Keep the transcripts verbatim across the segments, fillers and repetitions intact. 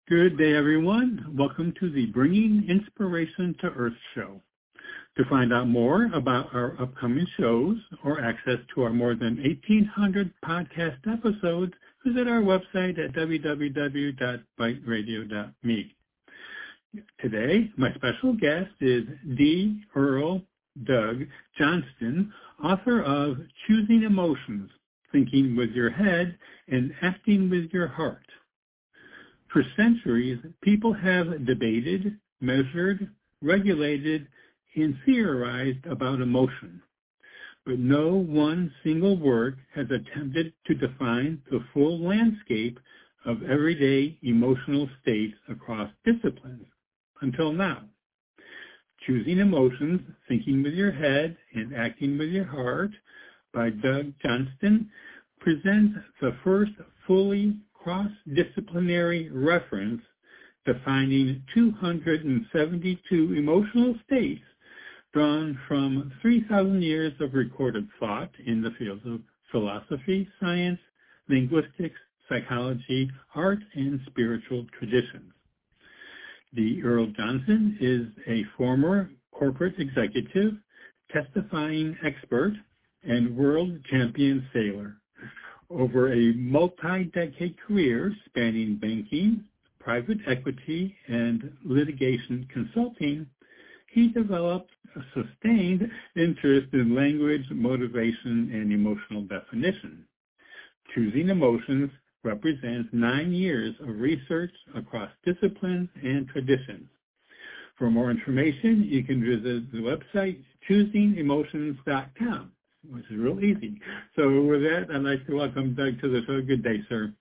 Good day, everyone. Welcome to the Bringing Inspiration to Earth show. To find out more about our upcoming shows or access to our more than eighteen hundred podcast episodes, visit our website at w w w dot byte radio dot me. Today, my special guest is D. Earl Doug Johnston, author of Choosing Emotions, Thinking with Your Head and Acting with Your Heart. For centuries, people have debated, measured, regulated, and theorized about emotion. But no one single work has attempted to define the full landscape of everyday emotional states across disciplines until now. Choosing Emotions, Thinking with Your Head and Acting with Your Heart by Doug Johnston presents the first fully cross-disciplinary reference defining two hundred seventy-two emotional states drawn from three thousand years of recorded thought in the fields of philosophy, science, linguistics, psychology, art, and spiritual traditions. D. Earl Johnston is a former corporate executive, testifying expert, and world champion sailor. Over a multi-decade career spanning banking, private equity, and litigation consulting, he developed a sustained interest in language, motivation, and emotional definition. Choosing Emotions represents nine years of research across disciplines and traditions. For more information, you can visit the website choosing emotions dot com. Which is real easy. So with that, I'd like to welcome Doug to the show. Good day, sir.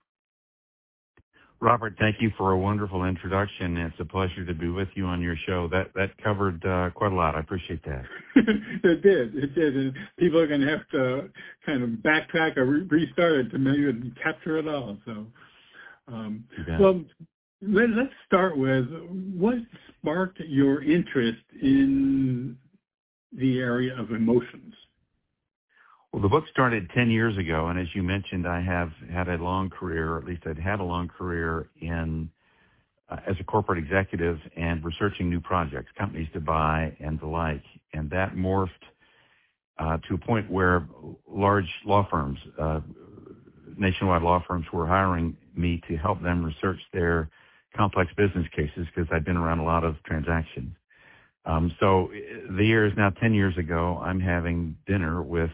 Robert, thank you for a wonderful introduction. It's a pleasure to be with you on your show. That that covered uh, quite a lot. I appreciate that. It did. It did. And people are going to have to kind of backtrack or re- restart it to maybe capture it all. So, um, well, let, let's start with what sparked your interest in the area of emotions? Well, the book started ten years ago, and as you mentioned, I have had a long career, or at least I'd had a long career in uh, as a corporate executive and researching new projects, companies to buy and the like. And that morphed uh, to a point where large law firms, uh, nationwide law firms, were hiring me to help them research their complex business cases because I'd been around a lot of transactions. Um, so the year is now ten years ago. I'm having dinner with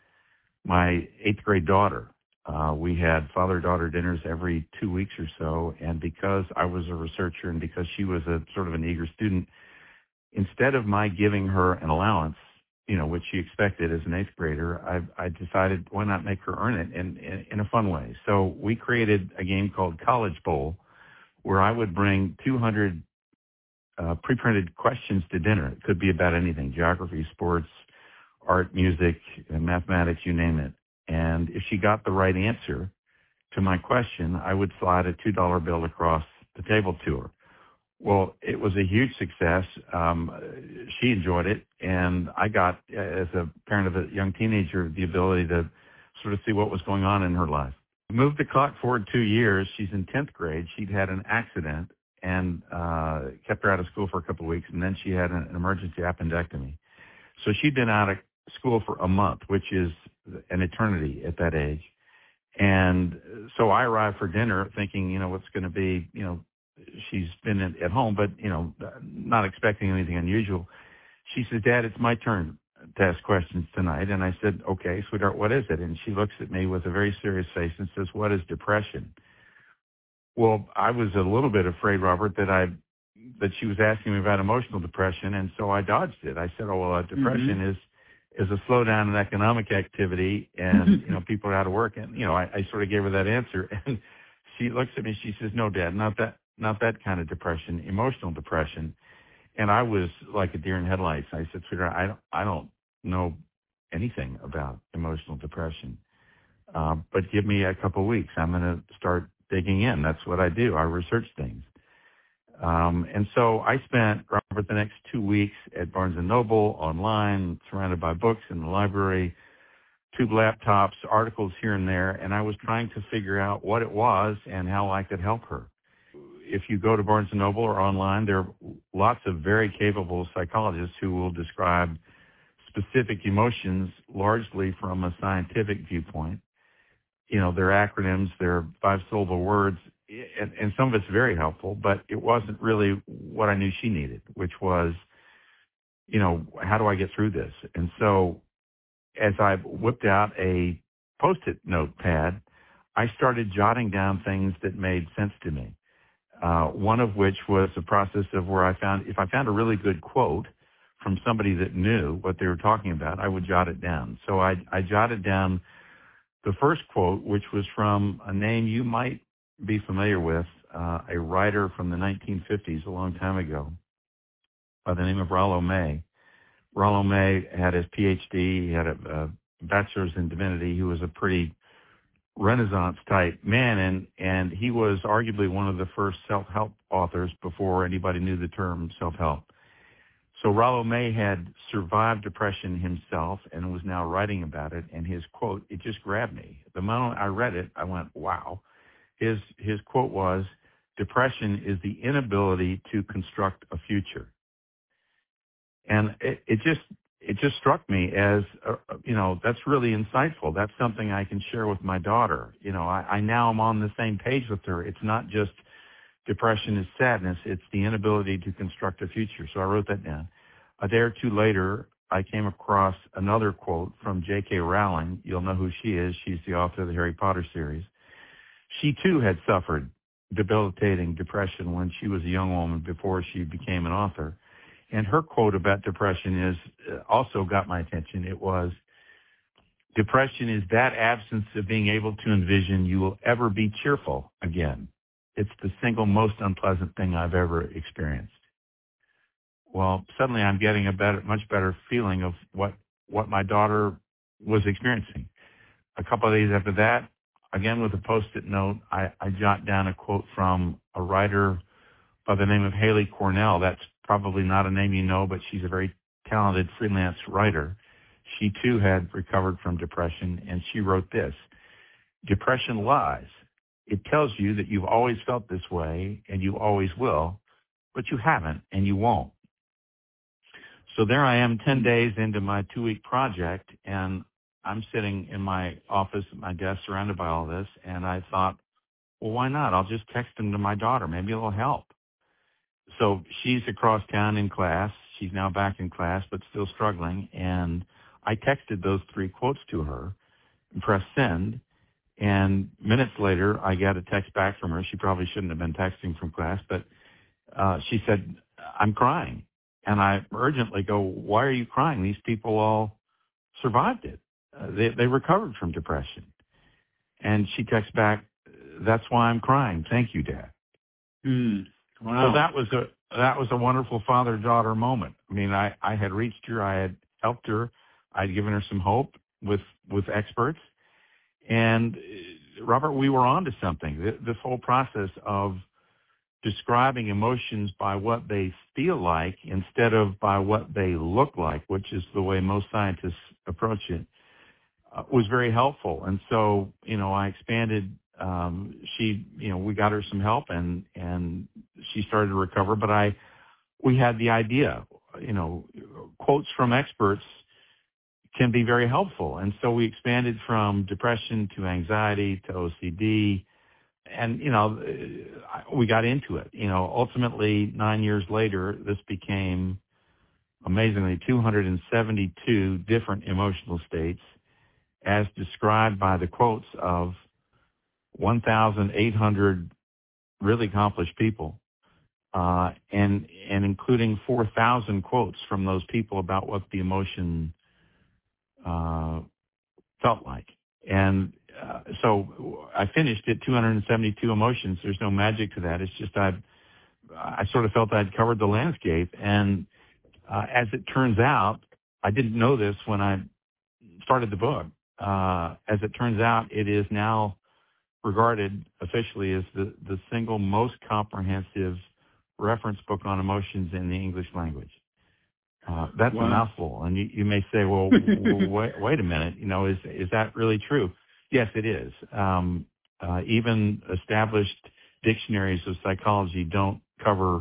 my eighth grade daughter. Uh, we had father-daughter dinners every two weeks or so, and because I was a researcher and because she was a sort of an eager student, instead of my giving her an allowance, you know, which she expected as an eighth grader, I, I decided why not make her earn it in, in, in a fun way. So we created a game called College Bowl, where I would bring two hundred uh, pre-printed questions to dinner. It could be about anything: geography, sports, art, music, mathematics, you name it. And if she got the right answer to my question, I would slide a two dollar bill across the table to her. Well, it was a huge success. Um, she enjoyed it, and I got, as a parent of a young teenager, the ability to sort of see what was going on in her life. Moved the clock forward two years. She's in tenth grade. She'd had an accident and uh, kept her out of school for a couple of weeks, and then she had an, an emergency appendectomy. So she'd been out of school for a month, which is an eternity at that age. And so I arrived for dinner thinking, you know, what's going to be, you know, she's been at home, but, you know, not expecting anything unusual. She says, Dad, it's my turn to ask questions tonight. And I said, okay, sweetheart, what is it? And she looks at me with a very serious face and says, what is depression? Well, I was a little bit afraid, Robert, that I that she was asking me about emotional depression, and so I dodged it. I said, oh, well, uh, depression mm-hmm. is is a slowdown in economic activity, and, you know, people are out of work. And, you know, I, I sort of gave her that answer, and she looks at me, she says, no, Dad, not that, not that kind of depression, emotional depression. And I was like a deer in headlights. I said, sweetheart, I don't, I don't know anything about emotional depression, uh, but give me a couple of weeks. I'm going to start digging in. That's what I do. I research things. Um, and so I spent, Robert, the next two weeks at Barnes and Noble, online, surrounded by books in the library, tube laptops, articles here and there, and I was trying to figure out what it was and how I could help her. if you go to Barnes and Noble or online, there are lots of very capable psychologists who will describe specific emotions largely from a scientific viewpoint. You know, their acronyms, their five-syllable words, and, and some of it's very helpful, but it wasn't really what I knew she needed, which was, you know, how do I get through this? And so as I whipped out a Post-it notepad, I started jotting down things that made sense to me. Uh, one of which was a process of where I found, if I found a really good quote from somebody that knew what they were talking about, I would jot it down. So I, I jotted down the first quote, which was from a name you might be familiar with, uh, a writer from the nineteen fifties, a long time ago, by the name of Rollo May. Rollo May had his P H D, he had a, a bachelor's in divinity. He was a pretty Renaissance type man, and, and he was arguably one of the first self-help authors before anybody knew the term self-help. So Rollo May had survived depression himself and was now writing about it, and his quote, it just grabbed me. The moment I read it, I went, wow. His, his quote was, "Depression is the inability to construct a future." And it, it just it just struck me as, uh, you know, that's really insightful. That's something I can share with my daughter. You know, I, I now am on the same page with her. It's not just depression is sadness. It's the inability to construct a future. So I wrote that down. A day or two later, I came across another quote from J K. Rowling. You'll know who she is. She's the author of the Harry Potter series. She, too, had suffered debilitating depression when she was a young woman before she became an author. And her quote about depression is uh, also got my attention. It was, "Depression is that absence of being able to envision you will ever be cheerful again. It's the single most unpleasant thing I've ever experienced." Well, suddenly I'm getting a better, much better feeling of what, what my daughter was experiencing. A couple of days after that, again with a Post-it note, I, I jot down a quote from a writer by the name of Haley Cornell. That's probably not a name you know, but she's a very talented freelance writer. She too had recovered from depression, and she wrote this: "Depression lies. It tells you that you've always felt this way and you always will, but you haven't and you won't." So there I am ten days into my two-week project, and I'm sitting in my office at my desk surrounded by all this, and I thought, well, why not? I'll just text them to my daughter. Maybe it'll help. So she's across town in class. She's now back in class, but still struggling. And I texted those three quotes to her and pressed send. And minutes later, I got a text back from her. She probably shouldn't have been texting from class, but uh, she said, "I'm crying." And I urgently go, "Why are you crying? These people all survived it. Uh, they, they recovered from depression." And she texts back, "That's why I'm crying. Thank you, Dad." Mm. Wow. So that was a that was a wonderful father-daughter moment. I mean, I, I had reached her, I had helped her, I'd given her some hope with with experts, and uh, Robert, we were on to something. This whole process of describing emotions by what they feel like instead of by what they look like, which is the way most scientists approach it, uh, was very helpful. And so, you know, I expanded. Um, she, you know, we got her some help, and and she started to recover. But I, we had the idea, you know, quotes from experts can be very helpful, and so we expanded from depression to anxiety to O C D, and you know, we got into it. You know, ultimately, nine years later, this became amazingly two hundred seventy-two different emotional states, as described by the quotes of one thousand eight hundred really accomplished people, uh, and and including four thousand quotes from those people about what the emotion uh, felt like. And uh, so I finished at two hundred seventy-two emotions. There's no magic to that. It's just I I sort of felt I'd covered the landscape. And uh, as it turns out, I didn't know this when I started the book. Uh, as it turns out, it is now regarded officially as the, the single most comprehensive reference book on emotions in the English language. Uh, that's wow. a mouthful. And you, you may say, well, wait, wait a minute, you know, is, is that really true? Yes, it is. Um, uh, even established dictionaries of psychology don't cover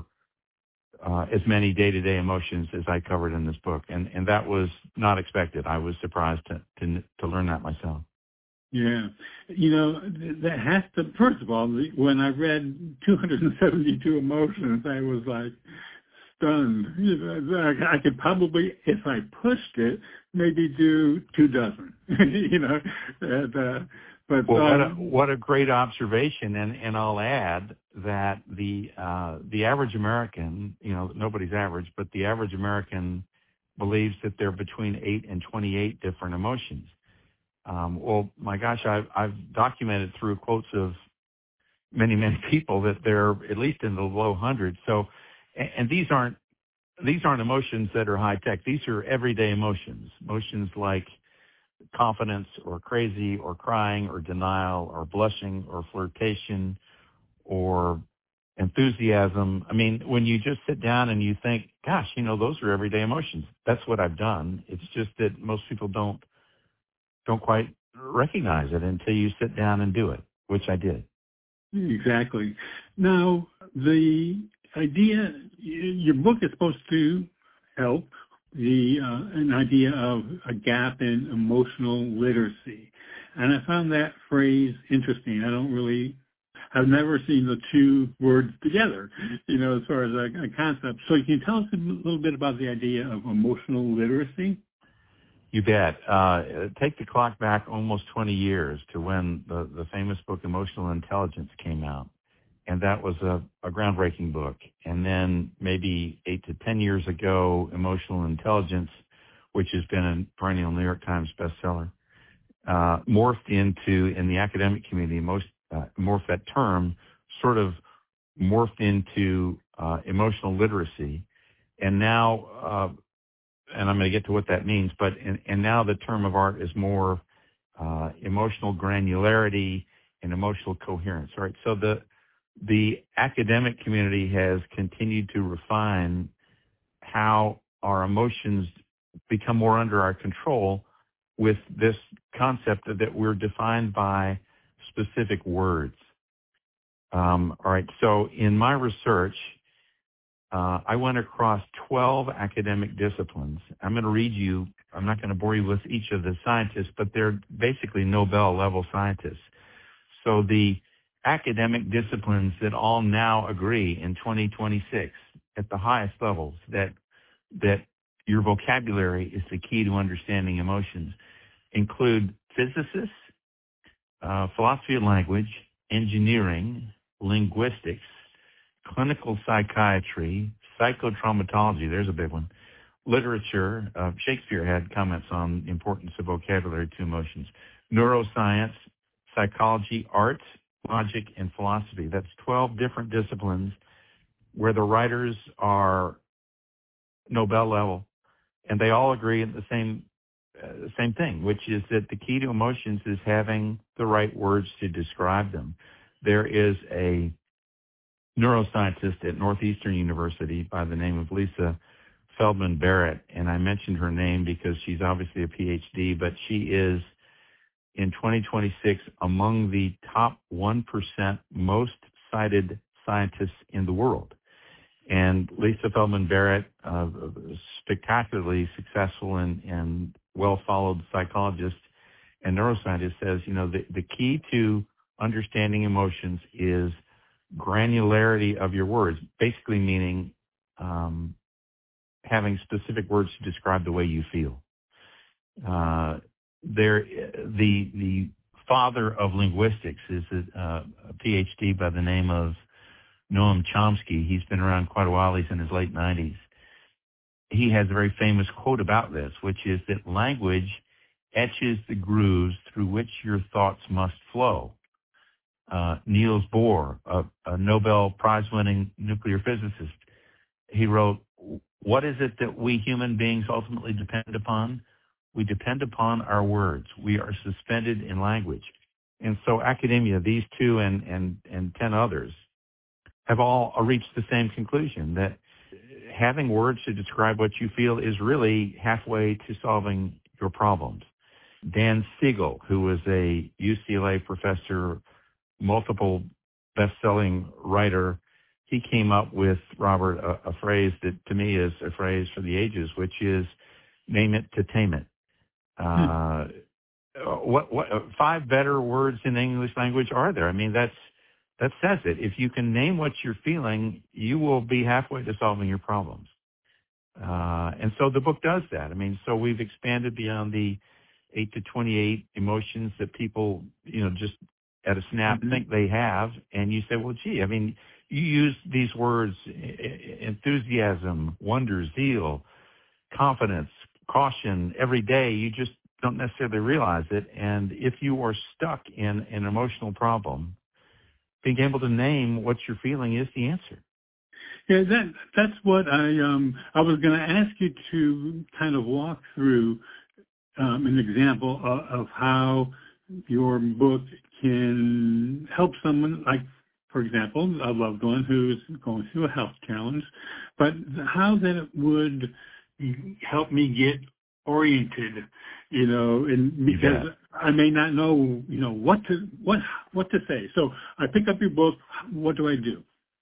uh, as many day-to-day emotions as I covered in this book. And, and that was not expected. I was surprised to, to, to learn that myself. Yeah. You know, that has to, first of all, when I read two hundred seventy-two emotions, I was like stunned. You know, I could probably, if I pushed it, maybe do two dozen, you know. And, uh, but, well, what, a, um, what a great observation. And, and I'll add that the, uh, the average American, you know, nobody's average, but the average American believes that there are between eight and twenty-eight different emotions. Um, well, my gosh, I've, I've documented through quotes of many, many people that they're at least in the low hundreds. So, and, and these aren't, these aren't emotions that are high tech. These are everyday emotions, emotions like confidence or crazy or crying or denial or blushing or flirtation or enthusiasm. I mean, when you just sit down and you think, gosh, you know, those are everyday emotions. That's what I've done. It's just that most people don't, don't quite recognize it until you sit down and do it, which I did. Exactly. Now, the idea, your book is supposed to help the uh, an idea of a gap in emotional literacy. And I found that phrase interesting. I don't really, I've never seen the two words together, you know, as far as a, a concept. So can you tell us a little bit about the idea of emotional literacy? You bet. Uh, take the clock back almost twenty years to when the, the famous book Emotional Intelligence came out. And that was a, a groundbreaking book. And then maybe eight to ten years ago, Emotional Intelligence, which has been a perennial New York Times bestseller, uh, morphed into, in the academic community, most uh, morphed that term, sort of morphed into uh, emotional literacy. And now, uh, and I'm going to get to what that means, but and, and now the term of art is more uh, emotional granularity and emotional coherence. Right. So the the academic community has continued to refine how our emotions become more under our control with this concept that we're defined by specific words. Um, all right. So in my research, Uh, I went across twelve academic disciplines. I'm going to read you, I'm not going to bore you with each of the scientists, but they're basically Nobel-level scientists. So the academic disciplines that all now agree in twenty twenty-six at the highest levels that that your vocabulary is the key to understanding emotions include physicists, uh, philosophy of language, engineering, linguistics, clinical psychiatry, psychotraumatology, there's a big one, literature, uh, Shakespeare had comments on the importance of vocabulary to emotions, neuroscience, psychology, art, logic, and philosophy. That's twelve different disciplines where the writers are Nobel level, and they all agree at the same uh, same thing, which is that the key to emotions is having the right words to describe them. There is a neuroscientist at Northeastern University by the name of Lisa Feldman Barrett, and I mentioned her name because she's obviously a P H D, but she is in twenty twenty-six among the top one percent most cited scientists in the world. And Lisa Feldman Barrett, uh, spectacularly successful and, and well-followed psychologist and neuroscientist, says, you know, the, the key to understanding emotions is granularity of your words, basically meaning um, having specific words to describe the way you feel. Uh, there, the the father of linguistics is a, uh, a P H D by the name of Noam Chomsky. He's been around quite a while. He's in his late nineties. He has a very famous quote about this, which is that language etches the grooves through which your thoughts must flow. Uh, Niels Bohr, a, a Nobel Prize-winning nuclear physicist, he wrote, "What is it that we human beings ultimately depend upon? We depend upon our words. We are suspended in language." And so academia, these two and, and, and ten others, have all reached the same conclusion, that having words to describe what you feel is really halfway to solving your problems. Dan Siegel, who was a U C L A professor, multiple best-selling writer, he came up with, Robert, a, a phrase that to me is a phrase for the ages, which is name it to tame it. Uh, hmm. what, what, five better words in the English language are there? I mean, that's, that says it. If you can name what you're feeling, you will be halfway to solving your problems. Uh, and so the book does that. I mean, so we've expanded beyond the eight to twenty-eight emotions that people, you know, just at a snap mm-hmm. think they have. And you say, well, gee, I mean, you use these words, enthusiasm, wonder, zeal, confidence, caution every day. You just don't necessarily realize it. And if you are stuck in an emotional problem, being able to name what you're feeling is the answer. Yeah, that that's what I um I was going to ask you to kind of walk through um, an example of, of how your book can help someone, like, for example, a loved one who's going through a health challenge, but how that it would help me get oriented, you know, and because yeah. I may not know, you know, what to what what to say. So I pick up your book. What do I do?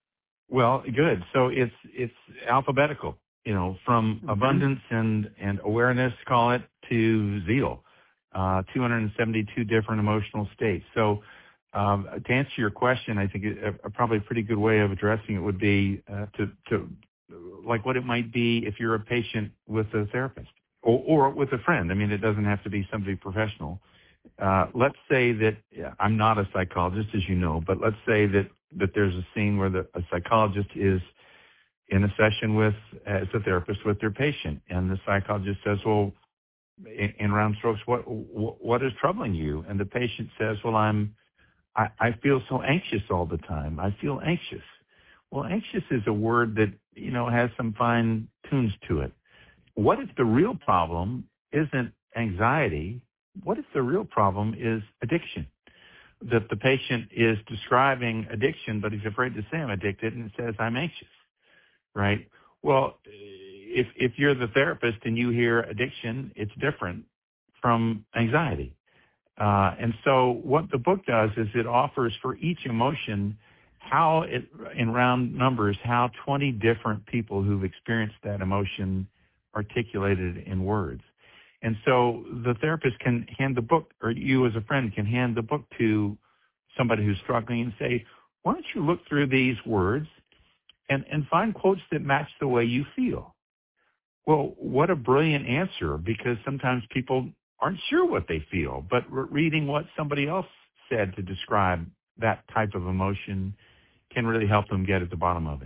Well, good. So it's it's alphabetical, you know, from mm-hmm. abundance and, and awareness, call it, to zeal, uh, two hundred seventy-two different emotional states. So um, to answer your question, I think a, a probably a pretty good way of addressing it would be uh, to, to like what it might be if you're a patient with a therapist or, or with a friend. I mean, it doesn't have to be somebody professional. Uh, let's say that yeah, I'm not a psychologist, as you know, but let's say that, that there's a scene where the, a psychologist is in a session with, as a therapist with their patient, and the psychologist says, well, in, in round strokes, what, what is troubling you? And the patient says, well, I'm, I, I feel so anxious all the time. I feel anxious. Well, anxious is a word that, you know, has some fine tunes to it. What if the real problem isn't anxiety? What if the real problem is addiction? That the patient is describing addiction, but he's afraid to say I'm addicted, and says I'm anxious, right? Well, if if you're the therapist and you hear addiction, it's different from anxiety. Uh, and so what the book does is it offers for each emotion how it, in round numbers, how twenty different people who've experienced that emotion articulated in words. And so the therapist can hand the book, or you as a friend can hand the book to somebody who's struggling and say, why don't you look through these words and, and find quotes that match the way you feel? Well, what a brilliant answer, because sometimes people aren't sure what they feel, but reading what somebody else said to describe that type of emotion can really help them get at the bottom of it.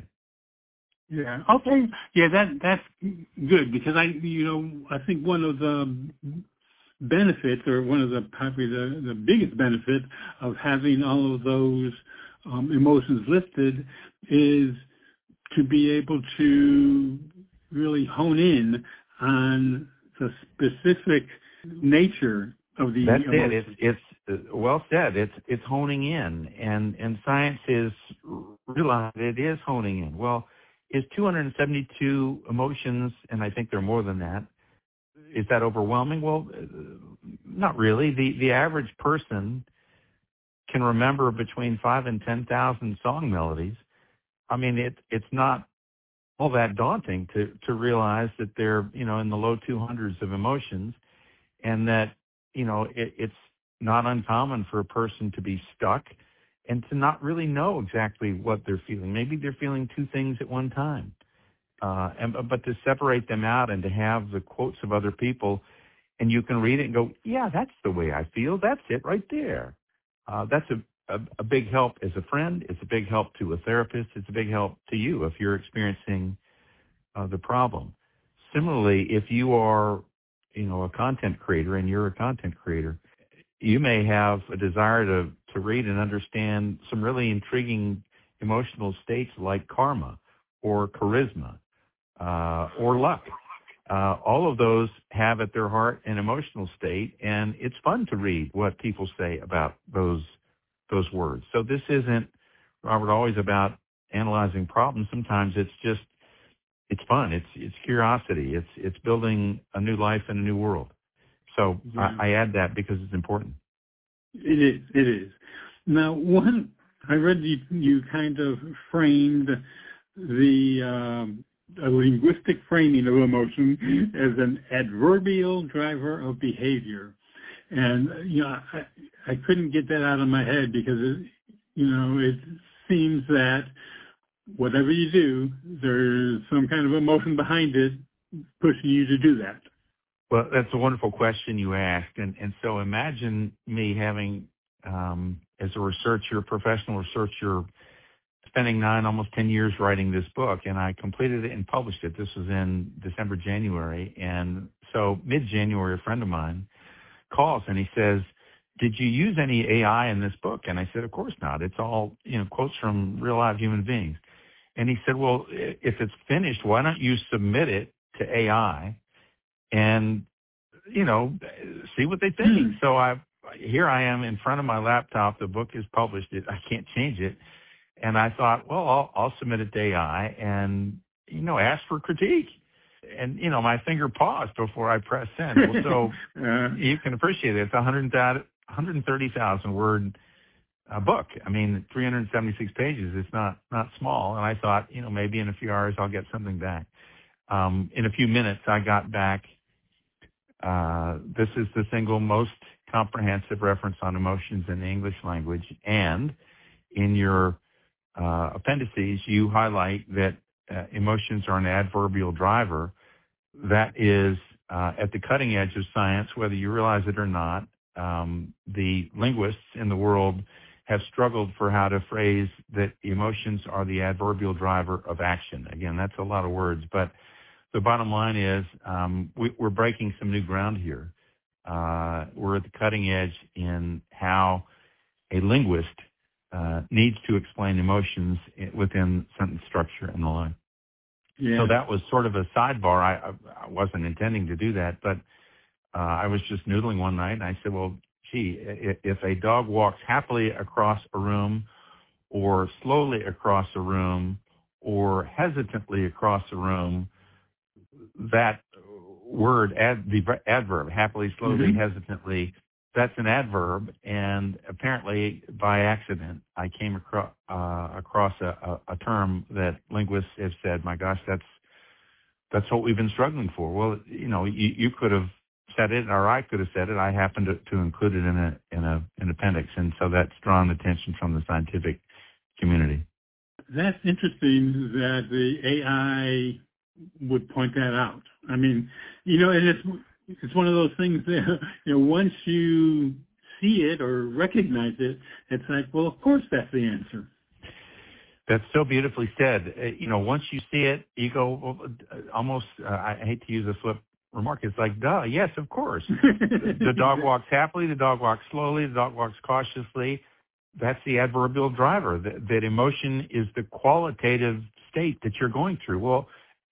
Yeah. Okay. Yeah, that that's good, because I, you know, I think one of the benefits, or one of the probably the, the biggest benefit of having all of those um, emotions listed is to be able to really hone in on the specific nature of the That's emotion. it. It's it's uh, well said. It's it's honing in, and and science is realized it is honing in. Well, is two hundred seventy-two emotions, and I think there are more than that. Is that overwhelming? Well, uh, not really. The the average person can remember between five and ten thousand song melodies. I mean, it it's not all that daunting to to realize that they're, you know, in the low two hundreds of emotions, and that, you know, it, it's not uncommon for a person to be stuck and to not really know exactly what they're feeling. Maybe they're feeling two things at one time. Uh, and, but to separate them out and to have the quotes of other people, and you can read it and go, yeah, that's the way I feel. That's it right there. Uh, that's a, a, a big help as a friend. It's a big help to a therapist. It's a big help to you if you're experiencing uh, the problem. Similarly, if you are, you know, a content creator and you're a content creator, you may have a desire to, to read and understand some really intriguing emotional states like karma or charisma uh, or luck. Uh, all of those have at their heart an emotional state, and it's fun to read what people say about those those words. So this isn't, Robert, always about analyzing problems. Sometimes it's just, it's fun. It's it's curiosity. It's it's building a new life in a new world. So yeah. I, I add that because it's important. It is. It is. Now, one I read you, you kind of framed the um, a linguistic framing of emotion as an adverbial driver of behavior. And, you know, I, I couldn't get that out of my head because, it, you know, it seems that whatever you do, there's some kind of emotion behind it pushing you to do that. Well, that's a wonderful question you asked. And, and so imagine me having, um, as a researcher, professional researcher, spending nine, almost ten years writing this book, and I completed it and published it. This was in December, January. And so mid-January, a friend of mine calls and he says, did you use any A I in this book? And I said, of course not. It's all, you know, quotes from real live human beings. And he said, well, if it's finished, why don't you submit it to A I and, you know, see what they think? Mm. So I, here I am in front of my laptop. The book is published. It, I can't change it. And I thought, well, I'll, I'll submit it to A I and, you know, ask for critique. And, you know, my finger paused before I pressed send. Well, so uh, you can appreciate it. It's a one hundred thirty thousand word uh, book. I mean, three hundred seventy-six pages. It's not, not small. And I thought, you know, maybe in a few hours I'll get something back. Um, in a few minutes, I got back. Uh, this is the single most comprehensive reference on emotions in the English language. And in your uh, appendices, you highlight that uh, emotions are an adverbial driver. That is uh, at the cutting edge of science, whether you realize it or not. Um, the linguists in the world have struggled for how to phrase that emotions are the adverbial driver of action. Again, that's a lot of words, but the bottom line is um, we, we're breaking some new ground here. Uh, we're at the cutting edge in how a linguist uh, needs to explain emotions within sentence structure and the like. Yeah. So that was sort of a sidebar. I, I wasn't intending to do that, but uh, I was just noodling one night, and I said, well, gee, if a dog walks happily across a room or slowly across a room or hesitantly across a room, that word, ad, the adverb, happily, slowly, mm-hmm. hesitantly, that's an adverb. And apparently, by accident, I came across, uh, across a, a, a term that linguists have said, my gosh, that's that's what we've been struggling for. Well, you know, you, you could have said it, or I could have said it. I happened to, to include it in a in a an appendix, and so that's drawn attention from the scientific community. That's interesting that the A I would point that out. I mean, you know, and it's it's one of those things that, you know, once you see it or recognize it, it's like, well, of course that's the answer. That's so beautifully said. Uh, you know, once you see it, you go, well, almost, uh, I hate to use a flip remark, it's like, duh, yes, of course. the, the dog walks happily, the dog walks slowly, the dog walks cautiously. That's the adverbial driver. That, that emotion is the qualitative state that you're going through. Well,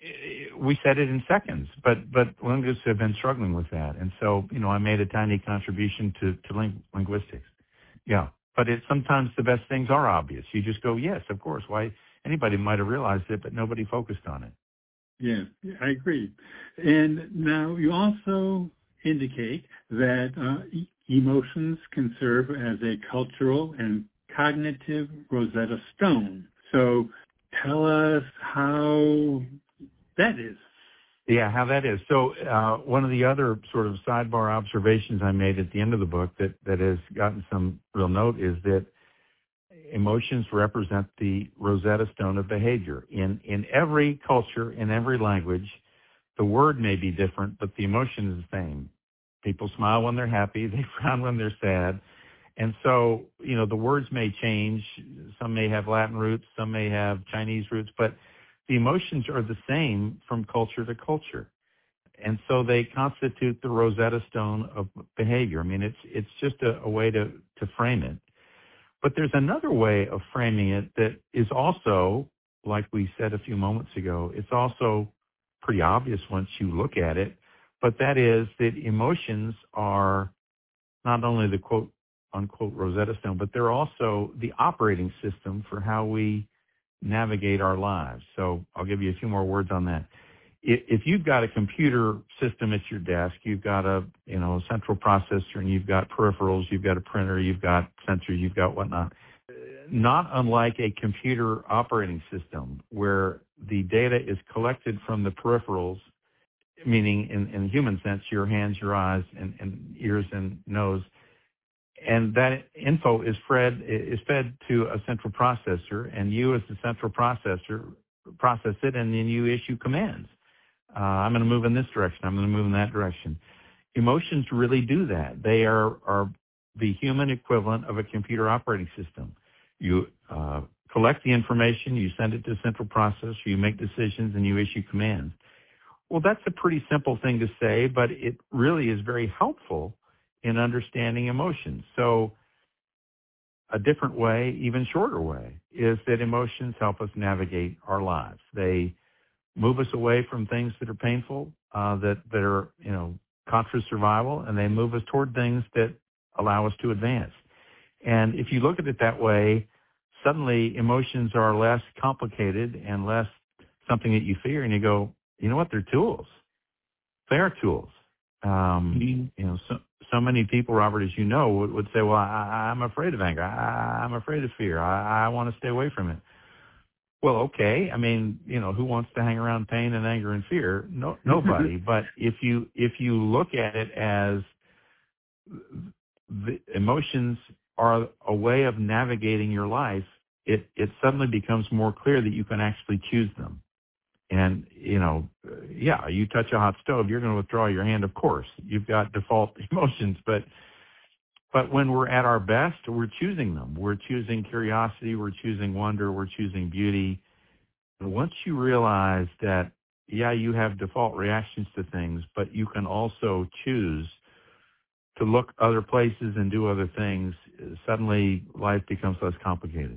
we said it in seconds, but but linguists have been struggling with that, and so you know I made a tiny contribution to to ling- linguistics. Yeah, but it's sometimes the best things are obvious. You just go, yes, of course. Why anybody might have realized it, but nobody focused on it. Yeah, I agree. And now you also indicate that uh, e- emotions can serve as a cultural and cognitive Rosetta Stone. So tell us how that is. Yeah, how that is. So uh, one of the other sort of sidebar observations I made at the end of the book that, that has gotten some real note is that emotions represent the Rosetta Stone of behavior. In in every culture, in every language, the word may be different, but the emotion is the same. People smile when they're happy, they frown when they're sad. And so, you know, the words may change. Some may have Latin roots, some may have Chinese roots, but the emotions are the same from culture to culture. And so they constitute the Rosetta Stone of behavior. I mean, it's it's just a, a way to, to frame it. But there's another way of framing it that is also, like we said a few moments ago, it's also pretty obvious once you look at it, but that is that emotions are not only the quote, unquote Rosetta Stone, but they're also the operating system for how we navigate our lives. So I'll give you a few more words on that. If you've got a computer system at your desk, you've got a, you know, central processor and you've got peripherals, you've got a printer, you've got sensors, you've got whatnot. not unlike a computer operating system where the data is collected from the peripherals, meaning in, in the human sense, your hands, your eyes, and, and ears and nose. And that info is fed, is fed to a central processor, and you as the central processor process it, and then you issue commands. Uh, I'm going to move in this direction. I'm going to move in that direction. Emotions really do that. They are, are the human equivalent of a computer operating system. You uh, collect the information, you send it to a central processor, you make decisions, and you issue commands. Well, that's a pretty simple thing to say, but it really is very helpful in understanding emotions. So a different way, even shorter way, is that emotions help us navigate our lives. They move us away from things that are painful, uh, that, that are, you know, contra survival, and they move us toward things that allow us to advance. And if you look at it that way, suddenly emotions are less complicated and less something that you fear, and you go, you know what, they're tools. They are tools. Um, mm-hmm. You know, so, so many people, Robert, as you know, would, would say, well, I, I'm afraid of anger. I, I'm afraid of fear. I, I want to stay away from it. Well, okay. I mean, you know, who wants to hang around pain and anger and fear? No, nobody. But if you if you look at it as the emotions are a way of navigating your life, it it suddenly becomes more clear that you can actually choose them. And, you know, yeah, you touch a hot stove, you're going to withdraw your hand, of course. You've got default emotions, but but when we're at our best, we're choosing them. We're choosing curiosity, we're choosing wonder, we're choosing beauty. And once you realize that, yeah, you have default reactions to things, but you can also choose to look other places and do other things, suddenly life becomes less complicated.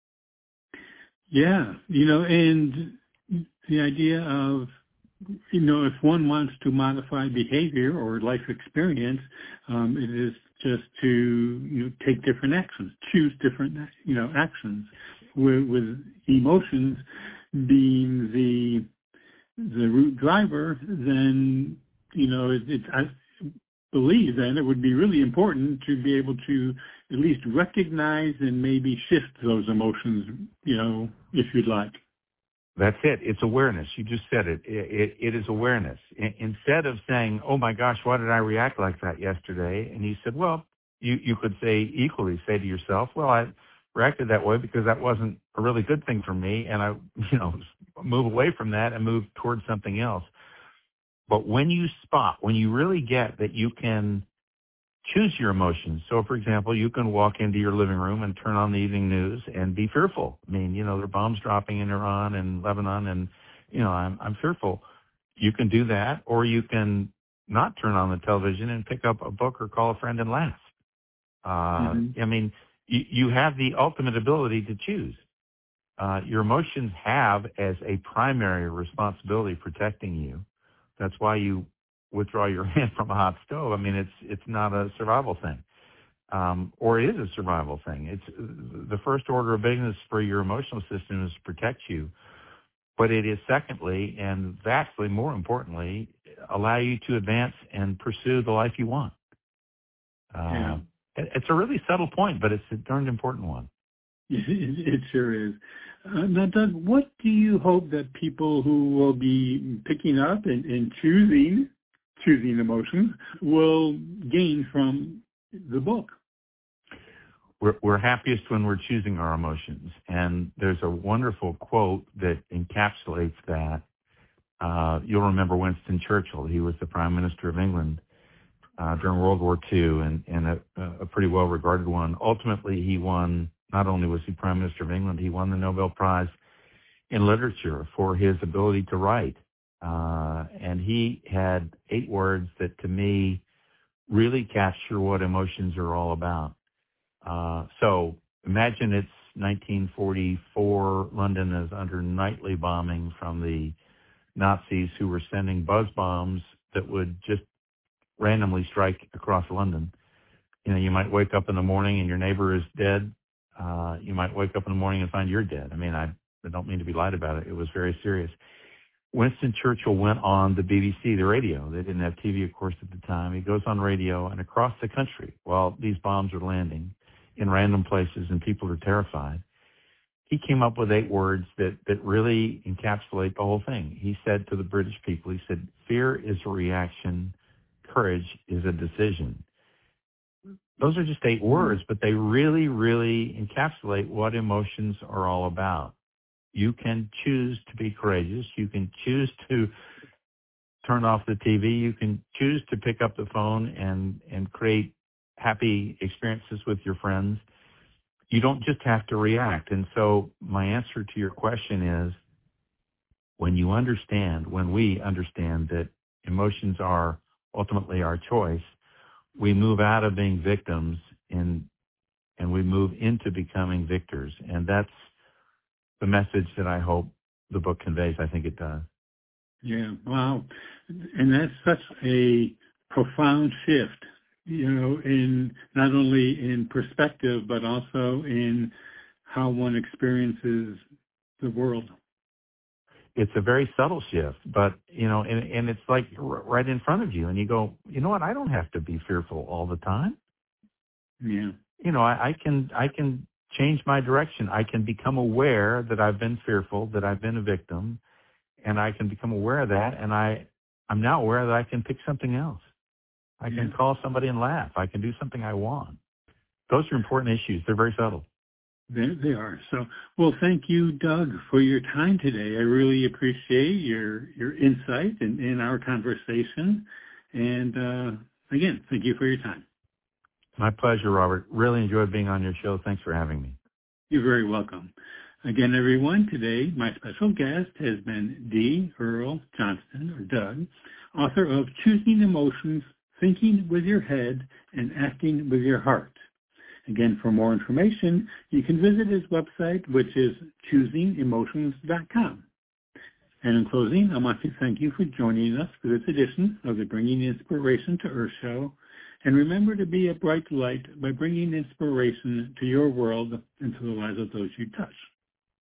Yeah, you know, and the idea of, you know, if one wants to modify behavior or life experience, um, it is just to, you know, take different actions, choose different, you know, actions. With, with emotions being the the root driver, then, you know, it, it, I believe then it would be really important to be able to at least recognize and maybe shift those emotions, you know, if you'd like. That's it. It's awareness. You just said it. It, it, it is awareness. I, instead of saying, oh, my gosh, why did I react like that yesterday? And you said, well, you, you could say equally, say to yourself, well, I reacted that way because that wasn't a really good thing for me. And I, you know, move away from that and move towards something else. But when you spot, when you really get that you can choose your emotions. So, for example, you can walk into your living room and turn on the evening news and be fearful. I mean, you know, there are bombs dropping in Iran and Lebanon, and, you know, I'm, I'm fearful. You can do that, or you can not turn on the television and pick up a book or call a friend and laugh. Uh, mm-hmm. I mean, you, you have the ultimate ability to choose. Uh, your emotions have as a primary responsibility protecting you. That's why you withdraw your hand from a hot stove. I mean, it's it's not a survival thing, um, or it is a survival thing. It's the first order of business for your emotional system is to protect you, but it is secondly, and vastly more importantly, allow you to advance and pursue the life you want. Uh, yeah. It's a really subtle point, but it's a darned important one. It, it sure is. Uh, now, Doug, what do you hope that people who will be picking up and, and choosing choosing emotions will gain from the book? We're, we're happiest when we're choosing our emotions. And there's a wonderful quote that encapsulates that. Uh, you'll remember Winston Churchill. He was the Prime Minister of England uh, during World War Two, and, and a, a pretty well-regarded one. Ultimately, he won, not only was he Prime Minister of England, he won the Nobel Prize in Literature for his ability to write. Uh, and he had eight words that, to me, really capture what emotions are all about. Uh, so imagine it's nineteen forty-four. London is under nightly bombing from the Nazis, who were sending buzz bombs that would just randomly strike across London. You know, you might wake up in the morning and your neighbor is dead. Uh, you might wake up in the morning and find you're dead. I mean, I, I don't mean to be light about it. It was very serious. Winston Churchill went on the B B C, the radio. They didn't have T V, of course, at the time. He goes on radio, and across the country, while these bombs are landing, in random places and people are terrified. He came up with eight words that, that really encapsulate the whole thing. He said to the British people, he said, fear is a reaction, courage is a decision. Those are just eight words, but they really, really encapsulate what emotions are all about. You can choose to be courageous. You can choose to turn off the T V. You can choose to pick up the phone and, and create happy experiences with your friends. You don't just have to react. And so my answer to your question is, when you understand, when we understand that emotions are ultimately our choice, we move out of being victims and, and we move into becoming victors. And that's the message that I hope the book conveys. I think it does. Yeah, wow. And that's such a profound shift, you know, in not only in perspective, but also in how one experiences the world. It's a very subtle shift, but, you know, and, and it's like right in front of you. And you go, you know what? I don't have to be fearful all the time. Yeah. You know, I, I can, I can change my direction. I can become aware that I've been fearful, that I've been a victim, and I can become aware of that. And I, I'm now aware that I can pick something else. I yeah. can call somebody and laugh. I can do something I want. Those are important issues. They're very subtle. They, they are. So, well, thank you, Doug, for your time today. I really appreciate your, your insight in, in our conversation. And uh, again, thank you for your time. My pleasure, Robert. Really enjoyed being on your show. Thanks for having me. You're very welcome. Again, everyone, today my special guest has been D. Earl Johnston, or Doug, author of Choosing Emotions, Thinking with Your Head and Acting with Your Heart. Again, for more information, you can visit his website, which is choosing emotions dot com. And in closing, I want to thank you for joining us for this edition of the Bringing Inspiration to Earth show. And remember to be a bright light by bringing inspiration to your world and to the lives of those you touch.